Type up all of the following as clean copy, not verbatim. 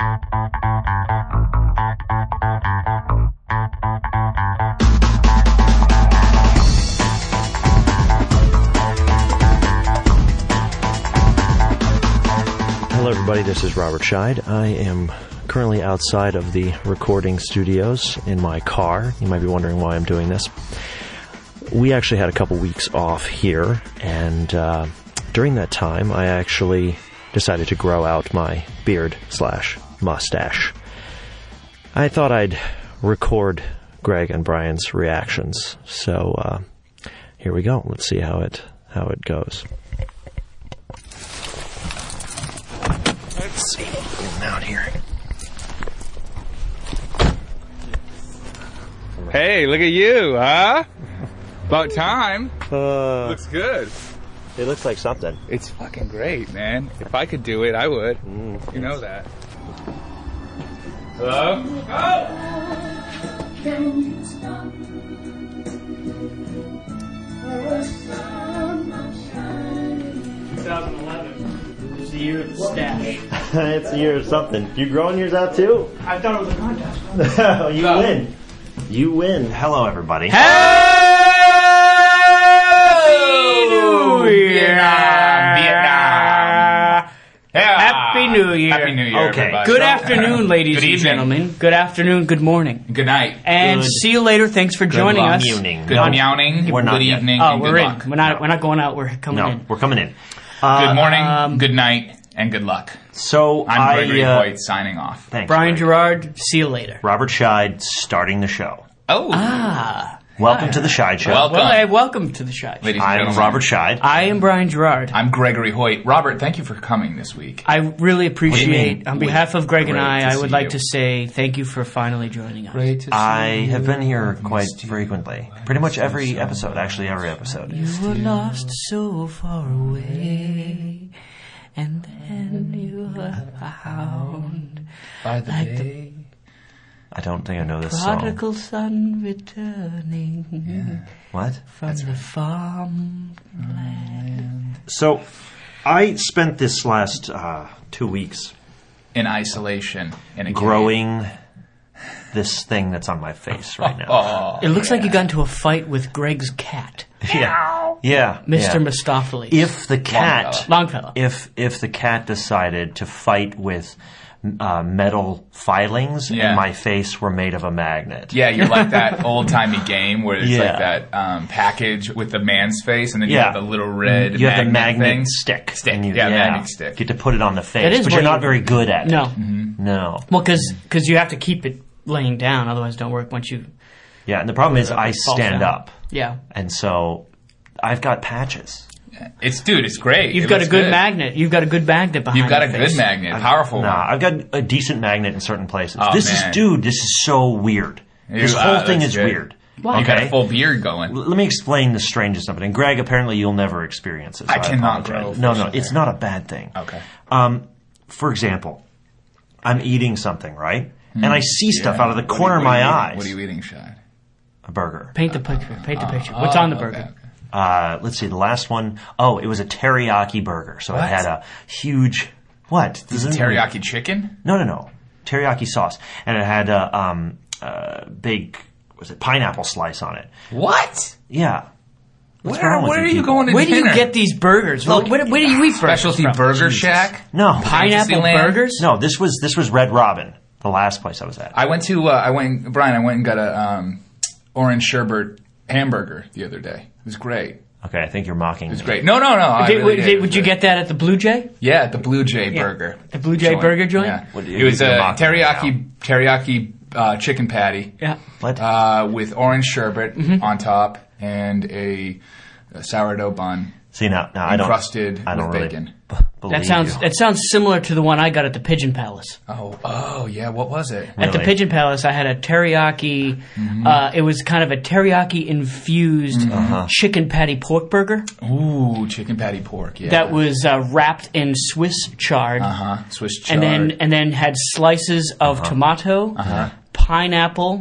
Hello everybody, this is Robert Scheid. I am currently outside of the recording studios in my car. You might be wondering why I'm doing this. We actually had a couple weeks off here, and during that time I actually decided to grow out my beard/mustache. I thought I'd record Greg and Brian's reactions, so here we go. Let's see how it goes. Let's see. Get him out here. Hey, look at you, huh? About time. Looks good. It looks like something. It's fucking great, man. If I could do it, I would. You know that. Hello? Oh! 2011. It's the year of the stash. It's the year of something. You growing yours out too? I thought it was a contest. You win. You win. Hello, everybody. New Year! Vietnam! Yeah. Happy New Year. Happy New Year, Okay. everybody. Good afternoon, ladies Good and evening. gentlemen. Good afternoon, good morning. Good night. And Good. see you later. Thanks for joining luck. us. Evening. Good meowing. We're not Good yet. evening. Oh, and we're good in. luck. We're not going out. We're coming No, in. we're coming in. Good morning, good night, and good luck. So I'm Gregory Hoyt signing off. Thanks, Greg. Brian Gerard, see you later. Robert Scheid starting the show. Oh. Welcome to the Scheid Show. Welcome. Well, hey, welcome to the Shot. Ladies and I'm gentlemen. Robert Scheid. I am Brian Gerard. I'm Gregory Hoyt. Robert, thank you for coming this week. I really appreciate, mean? on behalf of Greg and Great to I see would like you. to say thank you for finally joining us. Great to see I have been here quite frequently. Pretty much every episode, actually every episode. You were lost so far away, and then you were found. by the like the day. I don't think I know this song. Prodigal son returning What? from the farmland. So, I spent this last 2 weeks In isolation. In a growing this thing that's on my face right now. Oh. It looks like you got into a fight with Greg's cat, Yeah, Mr. yeah. Mistopheles. If the cat, Longfellow. if the cat decided to fight with metal filings Yeah. and my face were made of a magnet. Yeah, you're like that old-timey game where it's Yeah. like that package with the man's face, and then you Yeah. have the little red You have the magnet thing. stick. Stick. And you, Yeah, magnet stick. Get to put it on the That face, is but what you're not you- very good at it. No. No. Well, because you have to keep it laying down, otherwise it don't work once you... Yeah, and the problem is I falls stand down. up. Yeah. And so I've got patches. It's great. You've It got a looks good magnet. You've got a good magnet behind You've got a your good face. magnet, powerful No, one. I've got a decent magnet in certain places. Oh, this man. is so weird. This You- whole thing that's is good. weird. Why? You got Okay? a full beard going. Let me explain the strangest of it. And Greg, apparently you'll never experience this. I cannot apologize. grow No, facial it's hair. not a bad thing. Okay. For example, I'm eating something, right? And I see stuff out of the What are corner you- of my what are you eyes. eating? What are you eating, Shad? A burger. Paint the picture. Paint the picture. What's on the burger? Okay. Let's see, the last one. Oh, it was a teriyaki burger. So What? it had a huge... What? Does it- Teriyaki chicken? No. Teriyaki sauce. And it had a big, was it pineapple slice on it. What? Yeah. What's Where wrong with are you you people? going to Where do you dinner? get these burgers? Look, where do you eat burgers Specialty from? Burger Shack? No. Pineapple Fantasyland? burgers? No, this was Red Robin, the last place I was at. I went Brian, I went and got a orange sherbet hamburger the other day. It was great. Okay, I think you're mocking It was me. great. No. I really did. It was Would you good. get that at the Blue Jay? Yeah, the Blue Jay Burger. The Blue Jay Burger joint? Yeah. What do you- It was you're a mocking me teriyaki chicken patty Yeah. What? with orange sherbet Mm-hmm. on top and a sourdough bun See, now I don't... encrusted I don't with really bacon. believe That sounds similar to the one I got at the Pigeon Palace. Oh, yeah. What was it? At the Really? Pigeon Palace, I had a teriyaki. It was kind of a teriyaki infused chicken patty pork burger Ooh, chicken patty pork. Yeah. that was wrapped in Swiss chard, Swiss chard. and then had slices of tomato, pineapple,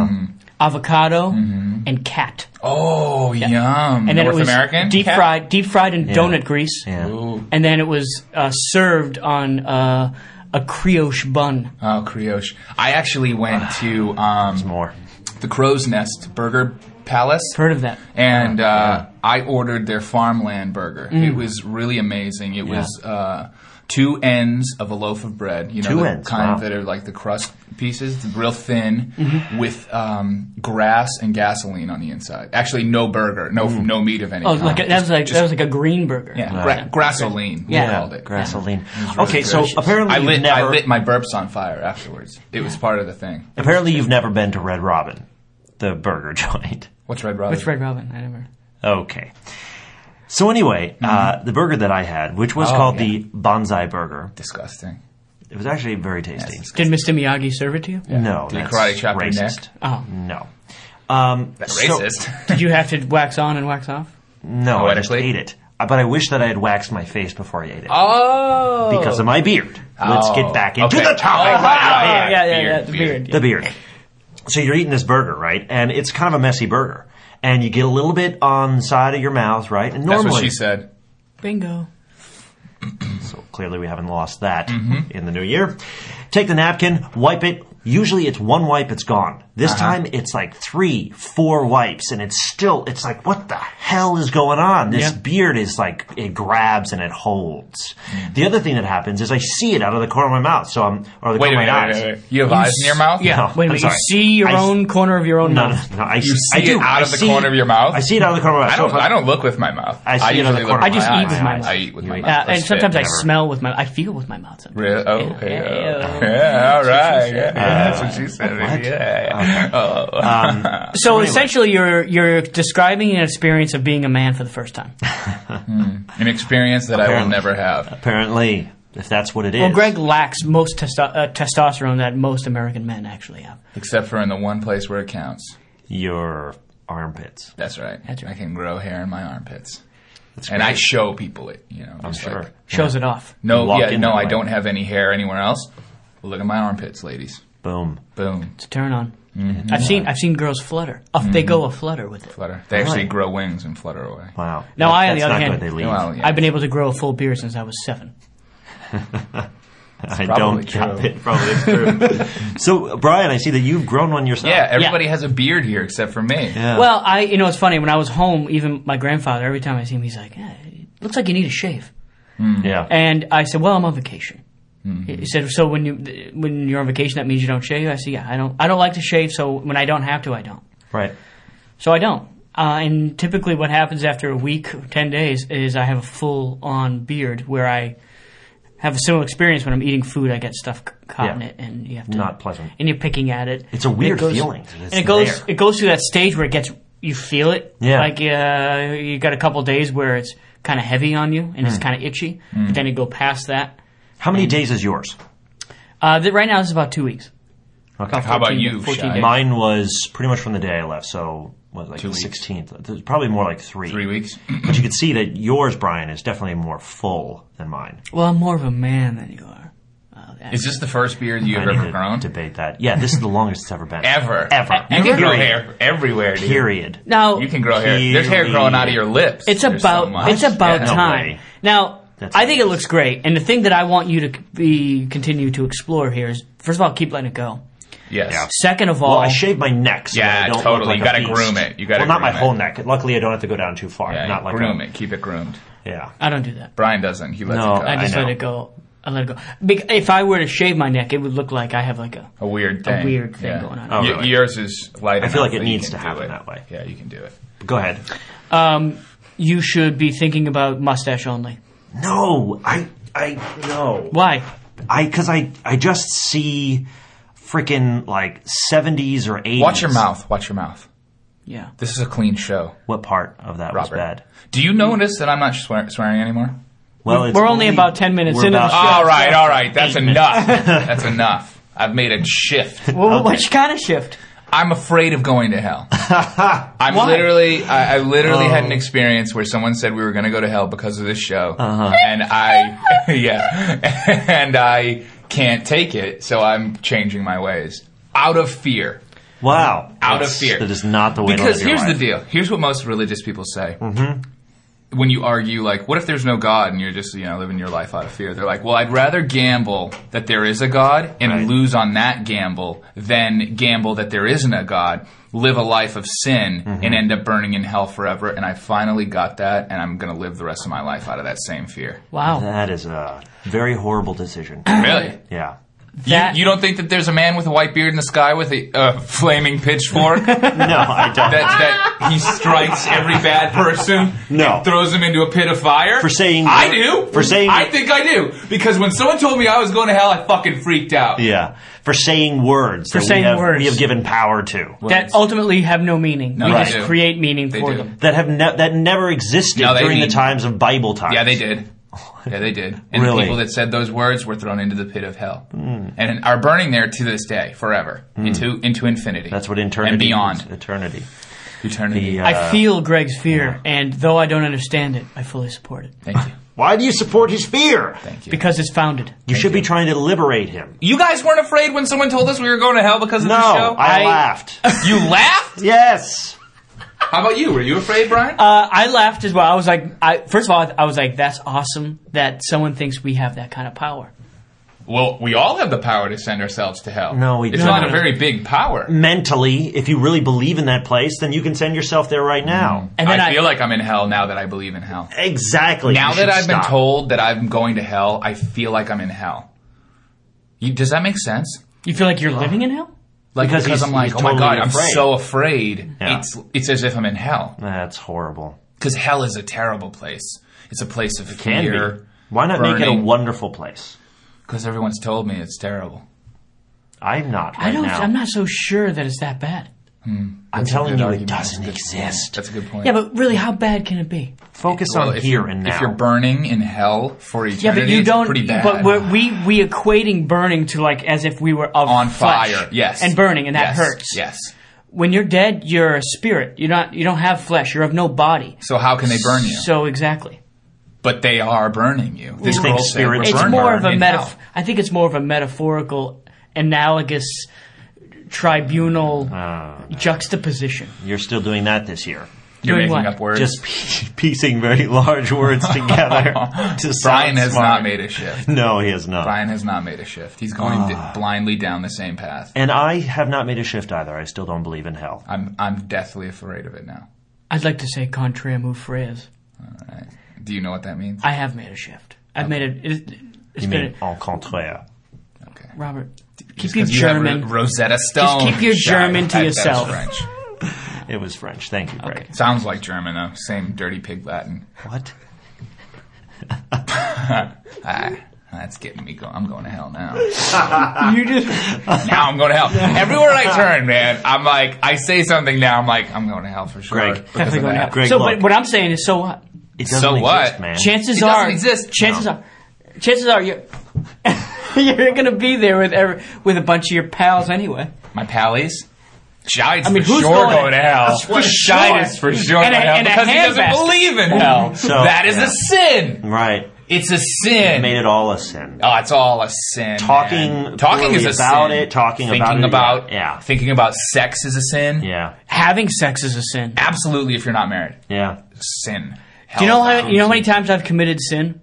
avocado, and cat. Oh, yum. And then North it was American? deep fried in donut grease. Yeah. Ooh. And then it was served on a brioche bun. Oh, brioche. I actually went to More. the Crow's Nest Burger Palace. Heard of that? And I ordered their farmland burger. Mm. It was really amazing. It was 2 ends of a loaf of bread. You know, 2 the ends, kind wow. that are like the crust pieces, real thin, Mm-hmm. with grass and gasoline on the inside. Actually, no burger, no meat of any Oh, kind. that was like a green burger. Yeah, grassoline. We Yeah. called it. Gasoline. really Okay, so delicious. apparently I you've never lit my burps on fire afterwards. It was part of the thing. apparently you've never been to Red Robin, the burger joint. What's Red Robin? Which Red Robin? I never. Okay. So anyway, the burger that I had, which was called the Bonsai Burger, Disgusting. it was actually very tasty. Did Mr. Miyagi serve it to you? No, Did he that's karate chop your racist. neck? Oh. No. That's So- racist. Did you have to wax on and wax off? No, I just Poetically? ate it. But I wish that I had waxed my face before I ate it. Oh. Because of my beard. Let's get back into Okay. the topic. Oh, right. Yeah, Beard, the beard. beard. The beard. So you're eating this burger, right? And it's kind of a messy burger. And you get a little bit on the side of your mouth, right? And That's normally, what she said. Bingo. so clearly we haven't lost that in the new year. Take the napkin, wipe it. Usually it's one wipe, it's gone. This time it's like 3, 4 wipes, and it's like, what the hell is going on? This Yeah. beard is like, it grabs and it holds. The other thing that happens is I see it out of the corner of my mouth, or the Wait a corner of my minute, eyes. wait. You have eyes in your mouth? Yeah. No, Wait a I'm minute. sorry. You see your I- own corner of your own No, mouth. no, I You I see do. it out I of the see corner of your mouth? I see it out of the corner of my mouth. I don't look with my mouth. I see it out of the usually corner look of I just my eat with my eyes. mouth. I eat with my You mouth. eat. And Spit. sometimes I Whatever. smell with my. I feel with my mouth. Sometimes. Really? Oh, okay. Yeah. Yeah, all right. Yeah, that's what she said. What? Yeah. Oh. So essentially, you're describing an experience of being a man for the first time. An experience that I will Apparently. never have. Apparently, if that's what it is. Well, Greg lacks most testosterone that most American men actually have. Except for in the one place where it counts. Your armpits. That's right. That's right. I can grow hair in my armpits. That's And great. I show people it, you know. I'm just sure. like, Shows it off. no, Walk yeah, in no, that I way. don't have any hair anywhere else. Well, look at my armpits, ladies. Boom. Boom. It's a turn on. Mm-hmm. I've seen girls flutter. Off they go a flutter with it. Flutter. They actually Right. grow wings and flutter away. Wow. Now, I, on That's the other not hand- good. They leave. Well, yeah. I've been able to grow a full beard since I was 7. I probably don't true. doubt it. Probably true. So, Brian, I see that you've grown one yourself. Yeah, everybody has a beard here except for me. Yeah. Well, it's funny. When I was home, even my grandfather, every time I see him, he's like, it looks like you need a shave. Yeah. And I said, well, I'm on vacation. Mm-hmm. He said, so when you're on vacation, that means you don't shave? I said, yeah, I don't like to shave, so when I don't have to, I don't. Right. So I don't. And typically what happens after a week, 10 days, is I have a full-on beard where I have a similar experience when I'm eating food. I get stuff caught in Yeah. it, and you have to... Not pleasant. And you're picking at it. It's a weird And it goes- feeling. It's And it goes there. it goes through that stage where it gets... You feel it. Yeah. Like you got a couple days where it's kind of heavy on you, and it's kind of itchy. But then you go past that. How many days is yours? Right now, this is about 2 weeks. Okay. How about 14 you, 14 Shai? days. Mine was pretty much from the day I left, so was like 2 the weeks. 16th. There's probably more like 3. 3 weeks. But you could see that yours, Brian, is definitely more full than mine. Well, I'm more of a man than you are. Is this the first beard you've I need ever to grown? debate that. Yeah, this is the longest it's ever been. Ever. Ever. You can grow Period. hair everywhere, dude. Period. Now, You can grow hair. There's hair growing out of your lips. It's There's so about much. it's about Yeah. No time. way. Now, That's I think it amazing. looks great, and the thing that I want you to continue to explore here is, first of all, keep letting it go. Yes. Yeah. Second of all, Well, I shave my neck, so Yeah, I don't totally. look like You a gotta beast. groom it. You gotta well, not my groom whole it. neck. Luckily, I don't have to go down too far. Yeah, not like groom it. Keep it groomed. Yeah. I don't do that. Brian doesn't. He lets No, it go. I just know. let it go. I let it go. If I were to shave my neck, it would look like I have like A weird thing. weird thing going on. Oh, really? Yours is light I feel like enough it that you needs can to do happen it. that way. Yeah, you can do it. Go ahead. You should be thinking about mustache only. No, no. Why? Because I just see freaking like 70s or 80s. Watch your mouth. Watch your mouth. Yeah. This is a clean show. What part of that was Robert. bad? Do you notice that I'm not swearing anymore? Well, it's We're only about 10 minutes we're into the about- show. All right. That's enough. That's enough. I've made a shift. Well, which kind of shift? I'm afraid of going to hell. I'm Why? literally, I literally had an experience where someone said we were going to go to hell because of this show, and and I can't take it, so I'm changing my ways out of fear. Wow. Out of fear. That is not the way to Because live your here's the life. deal. Here's what most religious people say. when you argue, like, what if there's no God and you're just, living your life out of fear? They're like, well, I'd rather gamble that there is a God and lose on that gamble than gamble that there isn't a God, live a life of sin, and end up burning in hell forever. And I finally got that, and I'm going to live the rest of my life out of that same fear. Wow. That is a very horrible decision. Really? Yeah. You don't think that there's a man with a white beard in the sky with a flaming pitchfork? No, I don't. that he strikes every bad person and throws them into a pit of fire? For saying... I do. For saying... I think I do. Because when someone told me I was going to hell, I fucking freaked out. Yeah. For saying words. For saying words. We have given power to. That ultimately have no meaning. No, we they just do. create meaning They for do. them. That never existed during the times of Bible times. Yeah, they did. Yeah, they did. And Really? the people that said those words were thrown into the pit of hell. And are burning there to this day, forever. Into infinity. That's what eternity and beyond. is. Eternity. Eternity. I feel Greg's fear, and though I don't understand it, I fully support it. Thank you. Why do you support his fear? Thank you. Because it's founded. You should be trying to liberate him. You guys weren't afraid when someone told us we were going to hell because of the show? I laughed. You laughed? Yes. How about you? Were you afraid, Brian? I laughed as well. I was like, first of all, I was like, that's awesome that someone thinks we have that kind of power. Well, we all have the power to send ourselves to hell. No, we It's don't. not a very big power. Mentally, if you really believe in that place, then you can send yourself there right now. And then I feel like I'm in hell now that I believe in hell. Exactly. Now You that should I've been stop. told that I'm going to hell, I feel like I'm in hell. Does that make sense? You feel like you're living in hell? Like because I'm like, he's oh my totally God, afraid. I'm so afraid. Yeah. It's as if I'm in hell. That's horrible. Because hell is a terrible place. It's a place of Can fear. be. Why not make it a burning. wonderful place? Because everyone's told me it's terrible. I'm not right now. I'm not so sure that it's that bad. I'm telling Good you, argument. it doesn't That's a good point. exist. That's a good point. Yeah, but really, how bad can it be? Focus Well, on if here you're- and now. If you're burning in hell for eternity, Yeah, but you don't. it's pretty bad. But we equating burning to like as if we were of on flesh fire, yes, and burning, and that Yes, hurts. Yes. When you're dead, you're a spirit. You don't have flesh. You're of no body. So how can they burn you? So exactly. But they are burning you. This You think girl said spirits we're It's burning more her of a in hell. I think it's more of a metaphorical, analogous, tribunal juxtaposition. You're still doing that this year. You're Doing making what? up words. Just piecing very large words together. to Brian sound has smart. not made a shift. No, he has not. Brian has not made a shift. He's going blindly down the same path. And I have not made a shift either. I still don't believe in hell. I'm deathly afraid of it now. I'd like to say contraire move phrase. All right. Do you know what that means? I have made a shift. I've made it. It's You been mean en contraire. Okay. Robert. Keep Just your 'cause you have German. Rosetta Stone. keep your German to That yourself. was French. It was French. Thank you, Greg. Okay. Sounds like German though. Same dirty pig Latin. What? That's getting me going. I'm going to hell now. You just Now I'm going to hell. Everywhere I turn, man, I'm like, I say something now, I'm like, I'm going to hell for sure. Greg. because definitely of going that. out. Greg, So, look. but what I'm saying is, so what? It doesn't So exist, what? man. Chances It doesn't are, exist. chances are, you're you're gonna be there with a bunch of your pals anyway. My pallies? Shides I mean, for who's sure going- going to hell. For Shide sure. is for sure And going a- to hell and a because he doesn't handbasket. believe in hell. So, that is yeah. a sin. Right. It's a sin. Made it all a sin. Oh, it's all a sin. Talking man. Talking is a about sin. it, talking Thinking about about it, yeah. Thinking about sex is a sin. Yeah. Having sex is a sin. Absolutely, if you're not married, Yeah. sin. Do you know Hell, how many times I've committed sin?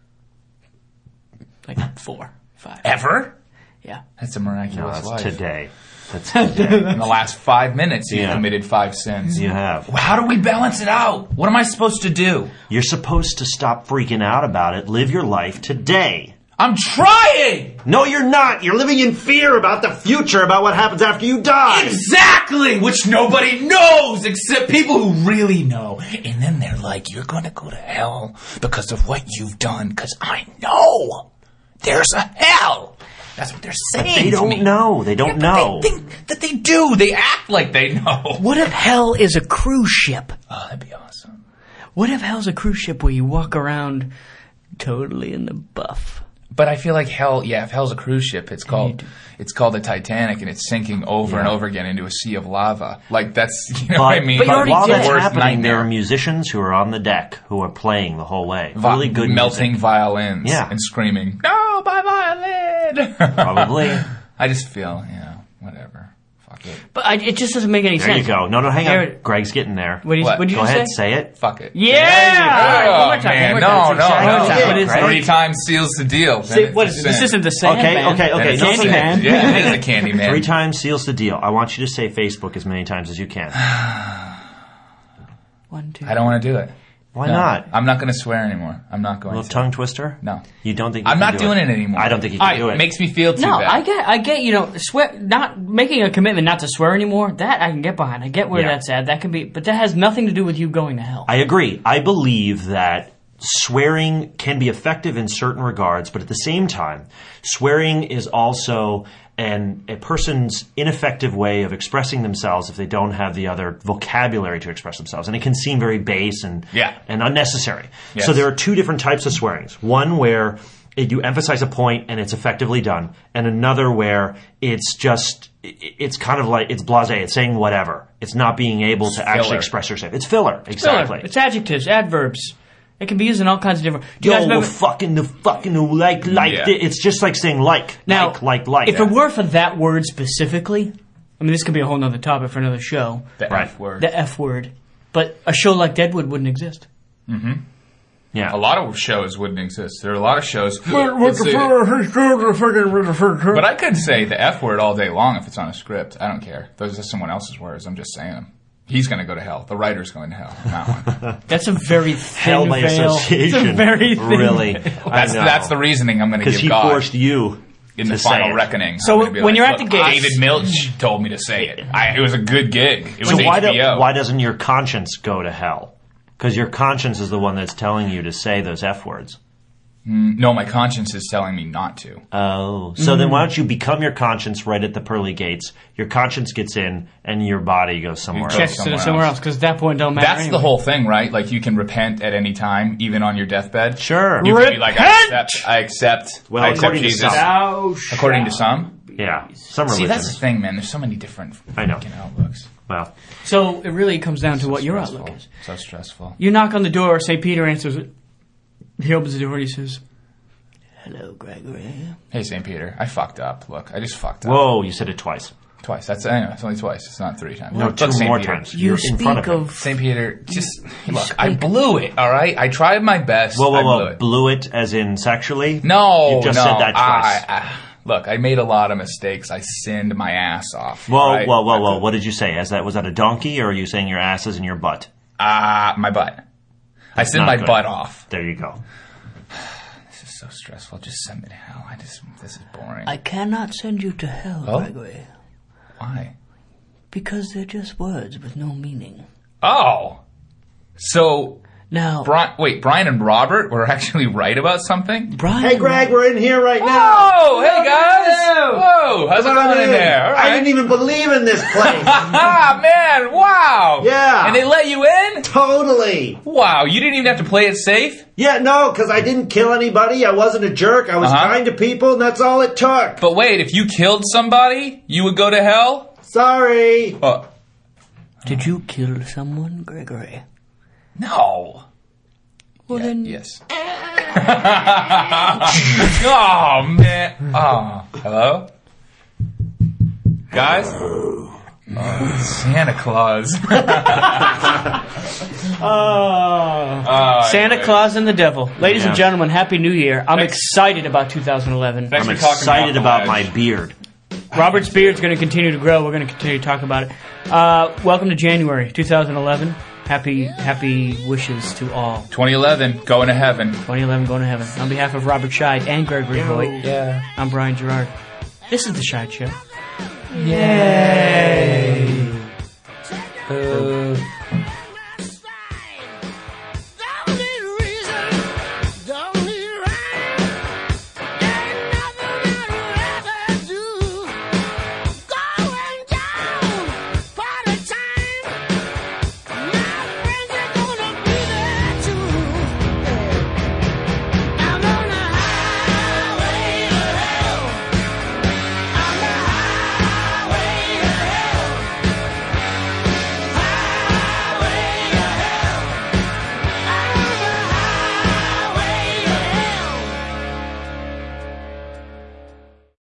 Like 4, 5. ever? Yeah. That's a No, miraculous that's life. today. That's today. In the last 5 minutes, you've Yeah. committed 5 sins. You have. How do we balance it out? What am I supposed to do? You're supposed to stop freaking out about it. Live your life today. I'm trying! No, you're not. You're living in fear about the future, about what happens after you die. Exactly! Which nobody knows except people who really know. And then they're like, you're gonna go to hell because of what you've done, because I know there's a hell. That's what they're saying. They to don't me. know. They don't Yeah, but know. They think that they do. They act like they know. What if hell is a cruise ship? Oh, that'd be awesome. What if hell's a cruise ship where you walk around totally in the buff? But I feel like hell, if hell's a cruise ship, it's called the Titanic, and it's sinking over and over again into a sea of lava. Like that's, what I mean? but you already while did. that's Worst happening, there are nightmare. musicians who are on the deck who are playing the whole way. Really good melting music. violins Yeah. and screaming, "No, my violin!" Probably. I just feel, whatever. Fuck But it just doesn't make any There sense. you go. No, hang There on. it- Greg's getting there. What did you Go just ahead, say? say it. Fuck it. Yeah! Oh, One more time, man. one more time. No. One more time. What is it? 3 times seals the deal. See, Then what it's is a it? This sin. isn't the Sandman. Okay. Then it's No, a it's sin. okay. Yeah, it is a candy man. 3 times seals the deal. I want you to say Facebook as many times as you can. 1, 2. I don't want to do it. Why No. not? I'm not going to swear anymore. I'm not going A little to. tongue twister? No. You don't think you I'm can not do doing it anymore. I don't think you All can right, do It it. makes me feel too No, bad. I get, swear, not making a commitment not to swear anymore, that I can get behind. I get where Yeah. that's at. That can be, but that has nothing to do with you going to hell. I agree. I believe that swearing can be effective in certain regards, but at the same time, swearing is also a person's ineffective way of expressing themselves if they don't have the other vocabulary to express themselves. And it can seem very base and unnecessary. Yes. So there are 2 different types of swearings. One where you emphasize a point and it's effectively done, and another where it's kind of like, it's blasé, it's saying whatever. It's not being able to actually filler. express yourself. It's filler, exactly. Filler. It's adjectives, adverbs. It can be used in all kinds of different. Do you guys Yo, remember? like. Yeah. It's just like saying like. Now, like. if it were for that word specifically, I mean, this could be a whole nother topic for another show. The Right. F word. The F word. But a show like Deadwood wouldn't exist. Yeah. A lot of shows wouldn't exist. There are a lot of shows. But But I could say the F word all day long if it's on a script. I don't care. Those are someone else's words. I'm just saying them. He's going to go to hell. The writer's going to hell. Not one. that's a very Hell thin by veil. association. It's a very thin Really. veil. That's the reasoning I'm going to Because give he God forced you in to the say final it. reckoning. So I'm gonna be when you're at "Look, the gates- David Milch told me to say it. It was a good gig. It was So HBO. why doesn't your conscience go to hell? Because your conscience is the one that's telling you to say those F words. No, my conscience is telling me not to. Oh. So then why don't you become your conscience right at the pearly gates? Your conscience gets in and your body goes somewhere Check else. Check somewhere else, because at that point it don't matter That's anyway. the whole thing, right? Like you can repent at any time, even on your deathbed. Sure. You can be like, Repent! I accept Well, according to Jesus. some. According to some. Yeah. Some See, religions. that's the thing, man. There's so many different I know. fucking outlooks. Well, So it really comes down to what your Stressful. outlook is. So stressful. You knock on the door, St. Peter answers it. He opens the door and he says, "Hello, Gregory." Hey, St. Peter, I fucked up. Look, I just fucked up. whoa, you said it twice. Twice. That's anyway, it's only twice. It's not 3 times. No, Look, 2 St. more Peter. times. You You're in speak front of him. of... St. Peter, just look. speak- I blew it. All right, I tried my best. I blew it. Blew it as in sexually? No, You just no. said that twice. Look, I made a lot of mistakes. I sinned my ass off. Whoa, right? whoa. What did you say? Was that a donkey, or are you saying your ass is in your butt? My butt. I sinned Not my good. butt off. There you go. This is so stressful. Just send me to hell. This is boring. I cannot send you to hell, Oh? Gregory, Why? because they're just words with no meaning. Oh, so Now, Brian and Robert were actually right about something. Brian... Hey, Greg, we're in here right now. Oh, hey guys! Whoa, how's it Come on going in there? All right. I didn't even believe in this place. Ah, man! Wow! Yeah. And they let you in? Totally. Wow! You didn't even have to play it safe. Yeah, no, because I didn't kill anybody. I wasn't a jerk. I was kind to people, and that's all it took. But wait, if you killed somebody, you would go to hell? Sorry. Did you kill someone, Gregory? No. Well, then... Yes. Oh man. Oh, hello, guys. Santa Claus. Santa anyway. Claus and the Devil. Ladies and Yeah. gentlemen, Happy New Year. I'm Thanks. excited about 2011. Thanks I'm for talking excited about the my ledge. beard. Robert's beard's going to continue to grow. We're going to continue to talk about it. Welcome to January 2011. Happy wishes to all. 2011, going to heaven. 2011 going to heaven. On behalf of Robert Scheid and Gregory Voigt, Yeah. I'm Brian Gerard. This is The Scheid Show. Yeah.